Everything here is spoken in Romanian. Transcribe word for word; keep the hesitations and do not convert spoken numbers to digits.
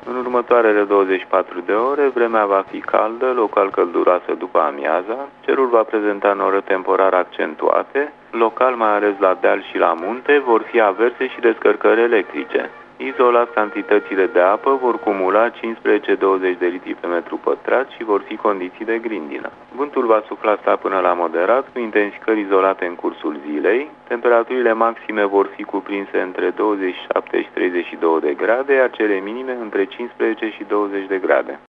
În următoarele douăzeci și patru de ore, vremea va fi caldă, local călduroasă după amiaza, cerul va prezenta nori temporar accentuate, local mai ales la deal și la munte, vor fi averse și descărcări electrice. Izolat, cantitățile de apă vor cumula cincisprezece douăzeci de litri pe metru pătrat și vor fi condiții de grindină. Vântul va sufla sta până la moderat, cu intensificări izolate în cursul zilei. Temperaturile maxime vor fi cuprinse între douăzeci și șapte și treizeci și două de grade, iar cele minime între cincisprezece și douăzeci de grade.